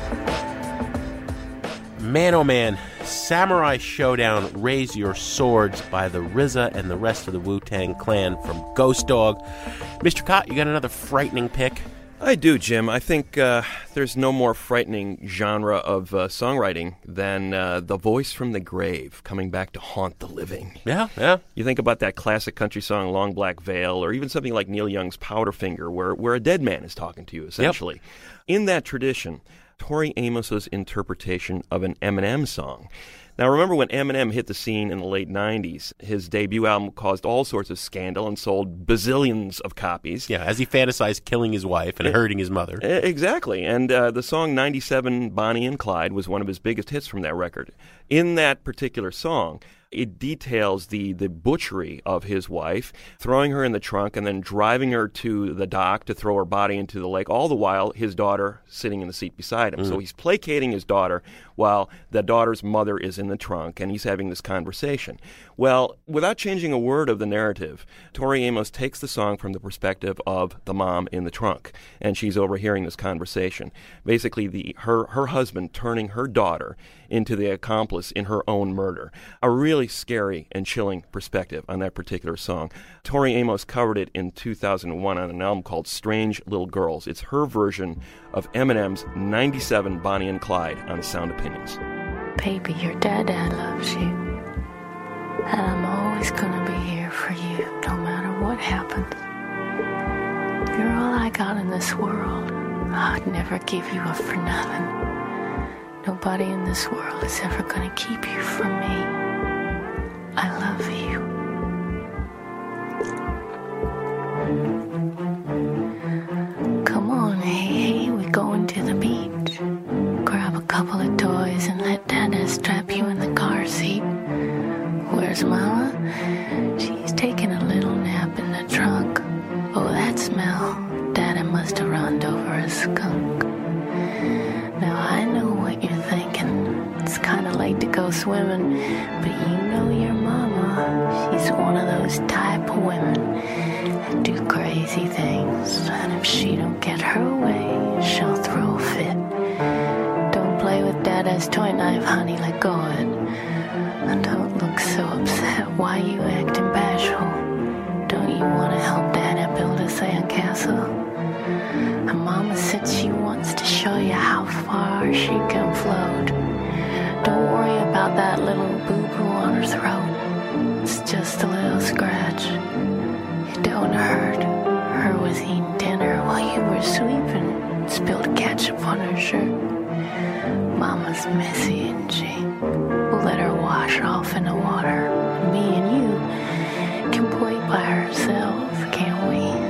Man, oh man, Samurai Showdown, Raise Your Swords by the R Z A and the rest of the Wu-Tang Clan from Ghost Dog. Mister Cott, you got another frightening pick? I do, Jim. I think uh, there's no more frightening genre of uh, songwriting than uh, the voice from the grave coming back to haunt the living. Yeah, yeah. You think about that classic country song, Long Black Veil, or even something like Neil Young's Powderfinger, where, where a dead man is talking to you, essentially. Yep. In that tradition, Tori Amos's interpretation of an Eminem song. Now, remember when Eminem hit the scene in the late nineties, his debut album caused all sorts of scandal and sold bazillions of copies. Yeah, as he fantasized killing his wife and it, hurting his mother. Exactly. And uh, the song ninety-seven, Bonnie and Clyde, was one of his biggest hits from that record. In that particular song, it details the, the butchery of his wife, throwing her in the trunk and then driving her to the dock to throw her body into the lake, all the while his daughter sitting in the seat beside him. Mm. So he's placating his daughter while the daughter's mother is in the trunk, and he's having this conversation. Well, without changing a word of the narrative, Tori Amos takes the song from the perspective of the mom in the trunk, and she's overhearing this conversation. Basically, the her, her husband turning her daughter into the accomplice in her own murder. A really scary and chilling perspective on that particular song. Tori Amos covered it in two thousand one on an album called Strange Little Girls. It's her version of Eminem's ninety-seven, Bonnie and Clyde on Sound Opinions. Baby, your dad loves you. And I'm always gonna be here for you, no matter what happens. You're all I got in this world. I'd never give you up for nothing. Nobody in this world is ever gonna keep you from me. I love you. Come on, hey, hey, we're going to the beach. Grab a couple of toys and let Dada strap you in the car seat. Where's Mama? She's taking a little nap in the trunk. Oh, that smell. Dada must have run over a skunk. Now I know what you're thinking. It's kind of late to go swimming, but you know your mama. She's one of those type of women that do crazy things, and if she don't get her way, she'll throw a fit. Don't play with Dada's toy knife, honey. Let go of it. And don't look so upset. Why you acting bashful? Don't you want to help Dada build a sandcastle? And Mama said she wants to show you how far she can float. Don't worry about that little boo-boo on her throat. It's just a little scratch. It don't hurt. Her was eating dinner while you were sweeping. Spilled ketchup on her shirt. Mama's messy, isn't she? We'll let her wash off in the water. Me and you can play by ourselves, can't we?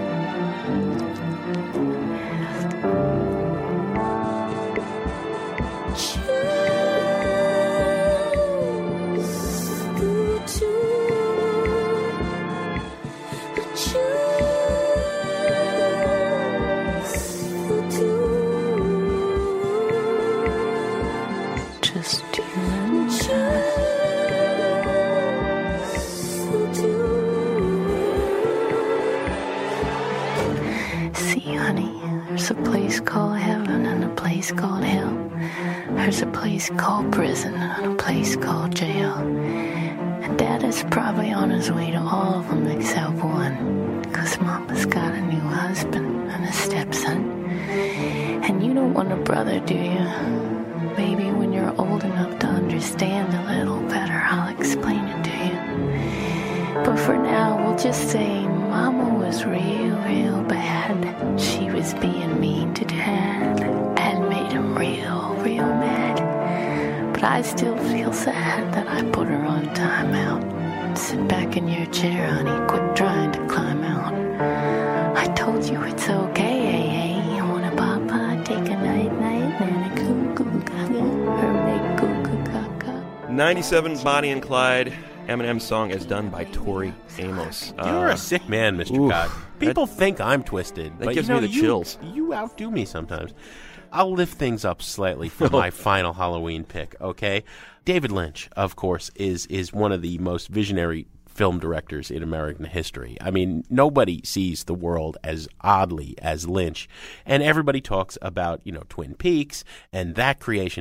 Called prison and a place called jail. And Dada's probably on his way to all of them except one, because Mama's got a new husband and a stepson. And you don't want a brother, do you? Maybe when you're old enough to understand a little better, I'll explain it to you. But for now, we'll just say Mama was real, real bad. She was being mean to Dad and made him real, real mad. But I still feel sad that I put her on timeout. Sit back in your chair, honey, quit trying to climb out. I told you it's okay, hey, hey. You wanna papa, take a night-night, and a goo-goo-gaga, or make goo-goo-gaga. ninety-seven, Bonnie and Clyde, Eminem's song as done by Tori Amos. You're uh, a sick man, Mister Cott. People that, think I'm twisted. That but gives you know, me the you, chills. You outdo me sometimes. I'll lift things up slightly for my final Halloween pick, okay? David Lynch, of course, is is one of the most visionary film directors in American history. I mean, nobody sees the world as oddly as Lynch. And everybody talks about, you know, Twin Peaks and that creation.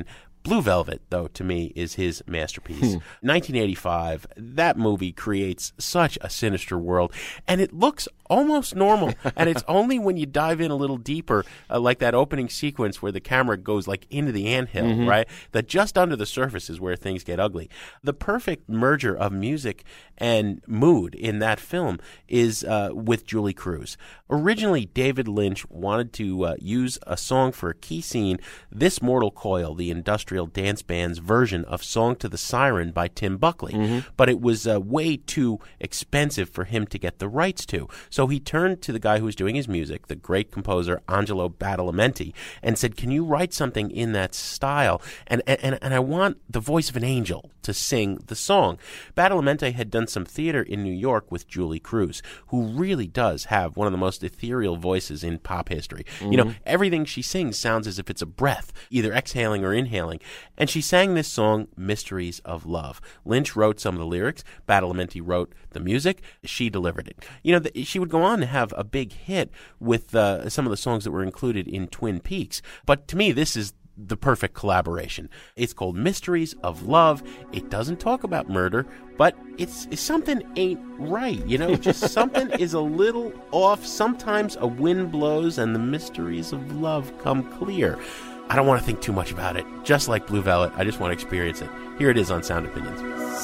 Blue Velvet, though, to me, is his masterpiece. nineteen eighty-five, that movie creates such a sinister world, and it looks almost normal, and it's only when you dive in a little deeper, uh, like that opening sequence where the camera goes like into the anthill, Mhm. right, that just under the surface is where things get ugly. The perfect merger of music and mood in that film is uh, with Julie Cruz. Originally, David Lynch wanted to uh, use a song for a key scene, This Mortal Coil, the industrial dance band's version of Song to the Siren by Tim Buckley. Mhm. But it was uh, way too expensive for him to get the rights to. So he turned to the guy who was doing his music, the great composer Angelo Badalamenti, and said, can you write something in that style? And, and, and I want the voice of an angel to sing the song. Badalamenti had done some theater in New York with Julie Cruz, who really does have one of the most ethereal voices in pop history. You know, Mhm. everything she sings sounds as if it's a breath, either exhaling or inhaling. And she sang this song, Mysteries of Love. Lynch wrote some of the lyrics. Badalamenti wrote the music. She delivered it. You know, the, she would go on to have a big hit with uh, some of the songs that were included in Twin Peaks. But to me, this is the perfect collaboration. It's called Mysteries of Love. It doesn't talk about murder, but it's, it's something ain't right. You know, just something is a little off. Sometimes a wind blows and the mysteries of love come clear. I don't want to think too much about it. Just like Blue Velvet, I just want to experience it. Here it is on Sound Opinions.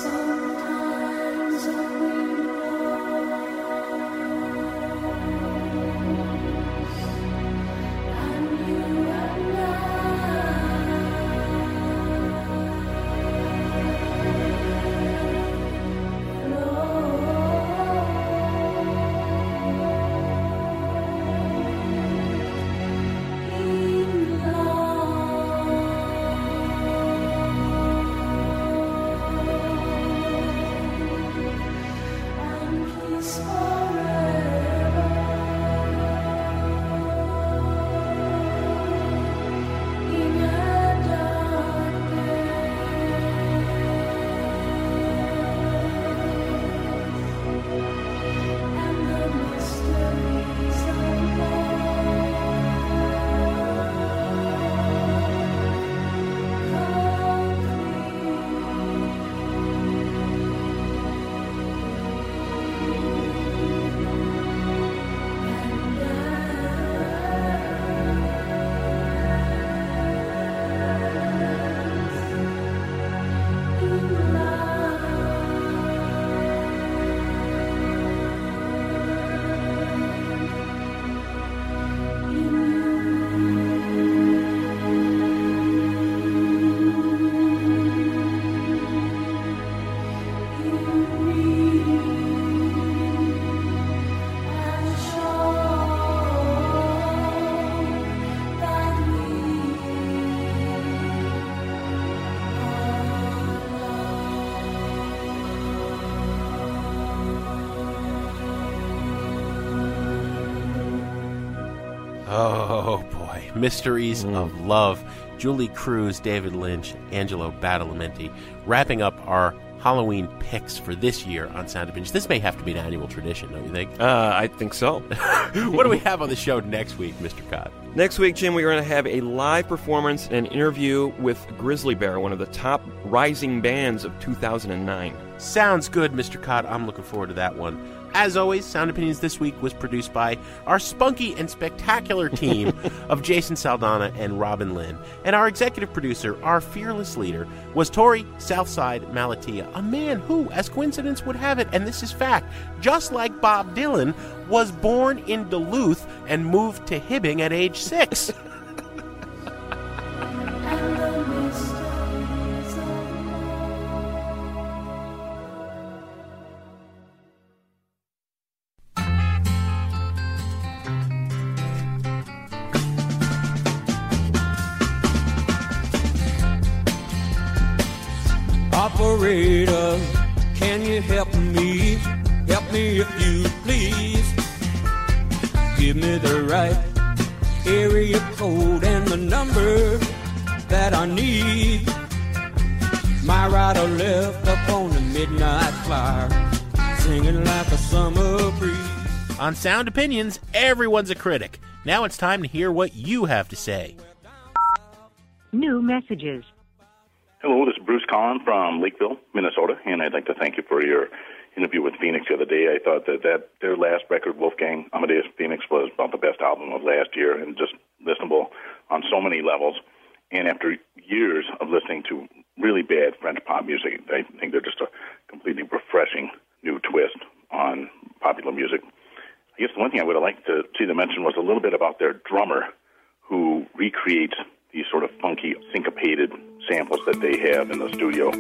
Oh, boy. Mysteries mm. of Love. Julie Cruz, David Lynch, Angelo Badalamenti, wrapping up our Halloween picks for this year on Sound Opinions. This may have to be an annual tradition, don't you think? Uh, I think so. What do we have on the show next week, Mister Cott? Next week, Jim, we're going to have a live performance and interview with Grizzly Bear, one of the top rising bands of two thousand nine. Sounds good, Mister Cott. I'm looking forward to that one. As always, Sound Opinions this week was produced by our spunky and spectacular team of Jason Saldana and Robin Lynn. And our executive producer, our fearless leader, was Tori Southside Malatia, a man who, as coincidence would have it, and this is fact, just like Bob Dylan, was born in Duluth and moved to Hibbing at age six. Operator, can you help me? Help me if you please. Give me the right area code and the number that I need. My right or left up on the midnight flyer, singing like a summer breeze. On Sound Opinions, everyone's a critic. Now it's time to hear what you have to say. New messages. Hello, this is Bruce Collin from Lakeville, Minnesota, and I'd like to thank you for your interview with Phoenix the other day. I thought that, that their last record, Wolfgang Amadeus Phoenix, was about the best album of last year and just listenable on so many levels. And after years of listening to really bad French pop music, I think they're just a completely refreshing new twist on popular music. I guess the one thing I would have liked to see them mention was a little bit about their drummer who recreates these sort of funky, syncopated samples that they have in the studio.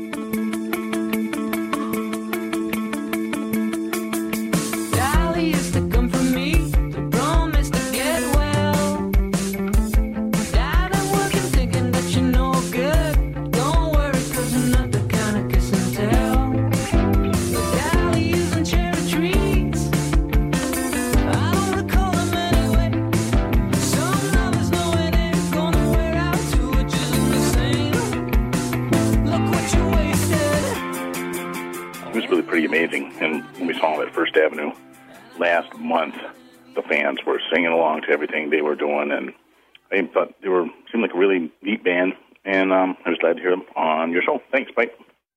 Dolly used to come from me to promise to get well. Dad, I'm working thinking that you're no good. Don't worry, cause you're not the kind of kiss and tell. Dolly using cherry trees, I don't recall them anyway. Some lovers know it ain't gonna wear out too, which isn't the same. Look what you wasted. It was really pretty amazing, and when we saw them at First Avenue last month, the fans were singing along to everything they were doing, and I thought they were seemed like a really neat band, and um, I was glad to hear them on your show. Thanks, bye.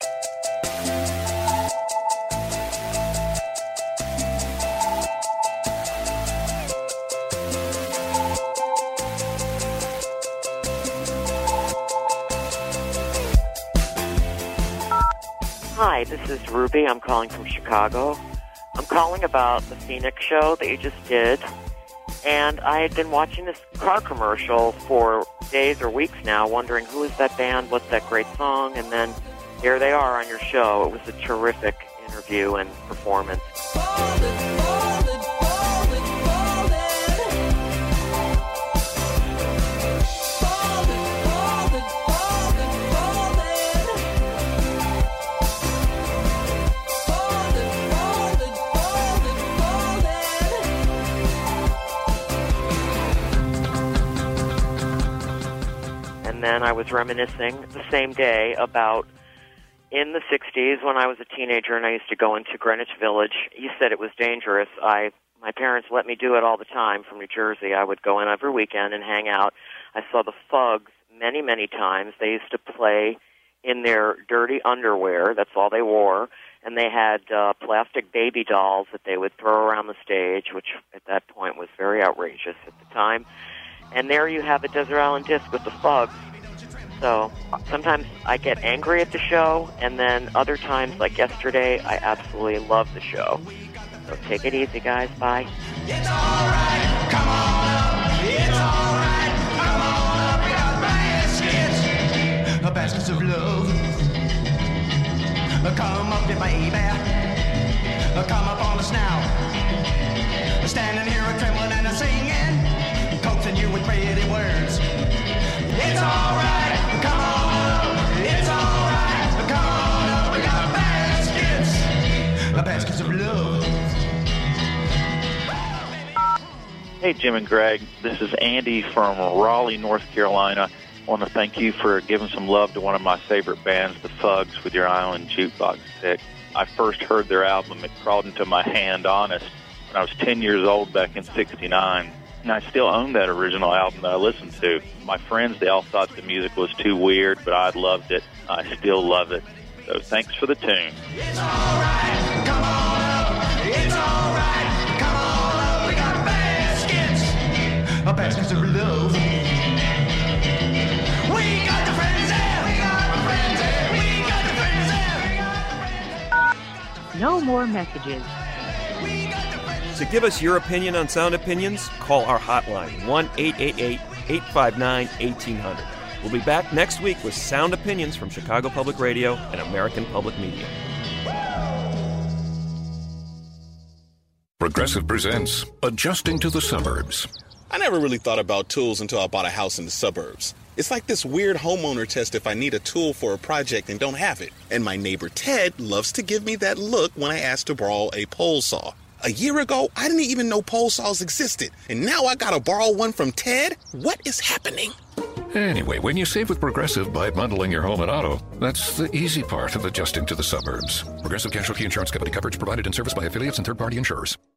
Hi, this is Ruby. I'm calling from Chicago. I'm calling about the Phoenix show that you just did. And I had been watching this car commercial for days or weeks now, wondering who is that band, what's that great song, and then here they are on your show. It was a terrific interview and performance. And then I was reminiscing the same day about in the sixties when I was a teenager and I used to go into Greenwich Village. You said it was dangerous. I my parents let me do it all the time from New Jersey. I would go in every weekend and hang out. I saw the Fugs many, many times. They used to play in their dirty underwear. That's all they wore. And they had uh, plastic baby dolls that they would throw around the stage, which at that point was very outrageous at the time. And there you have a Desert Island Disc with the Fugs. So sometimes I get angry at the show, and then other times, like yesterday, I absolutely love the show. So take it easy, guys. Bye. It's alright, come on up. It's alright, come on up. We got baskets, baskets of love. Come up, baby. Come up on us now. Standing here a trembling and a singing, coaxing you with pretty words. It's alright, come on up. It's alright, come on up. We got baskets, baskets of love. Hey, Jim and Greg. This is Andy from Raleigh, North Carolina. I want to thank you for giving some love to one of my favorite bands, the Fugs, with your Island Jukebox pick. I first heard their album, It Crawled Into My Hand, Honest, when I was ten years old back in sixty-nine. And I still own that original album that I listened to. My friends, they all thought the music was too weird, but I loved it. I still love it. So thanks for the tune. It's alright, come on up. It's alright, come on up. We got baskets, baskets of love. We got the friends there. We got the friends there. We got the friends there. We got the friends there. No more messages. To give us your opinion on Sound Opinions, call our hotline, one eight eight eight, eight five nine, one eight zero zero. We'll be back next week with Sound Opinions from Chicago Public Radio and American Public Media. Progressive presents Adjusting to the Suburbs. I never really thought about tools until I bought a house in the suburbs. It's like this weird homeowner test if I need a tool for a project and don't have it. And my neighbor Ted loves to give me that look when I ask to borrow a pole saw. A year ago, I didn't even know pole saws existed. And now I gotta borrow one from Ted? What is happening? Anyway, when you save with Progressive by bundling your home and auto, that's the easy part of adjusting to the suburbs. Progressive Casualty Insurance Company coverage provided in service by affiliates and third-party insurers.